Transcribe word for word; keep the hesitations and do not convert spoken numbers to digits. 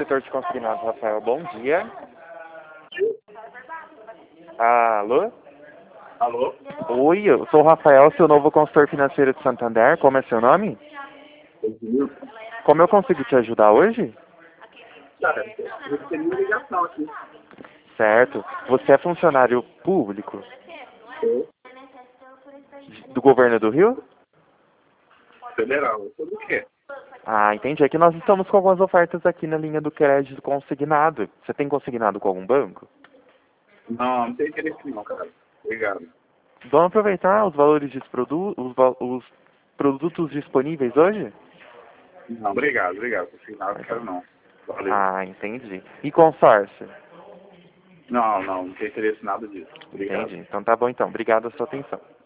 setor de consignados, Rafael. Bom dia. Alô? Alô? Oi, eu sou o Rafael, seu novo consultor financeiro de Santander. Como é seu nome? Como eu consigo te ajudar hoje? Cara, eu recebi uma ligação aqui. Certo. Você é funcionário público Sou do governo do Rio? federal. Sobre o quê? Ah, entendi. É que nós estamos com algumas ofertas aqui na linha do crédito consignado. Você tem consignado com algum banco? Não, não tem interesse não, cara. Obrigado. Vamos aproveitar os valores dos produ os, va- os produtos disponíveis hoje? Não, obrigado, obrigado. Por final, não quero não. Valeu. Ah, entendi. E consórcio? Não, não, não tem interesse em nada disso. Obrigado. Entendi. Então tá bom então. Obrigado pela sua atenção.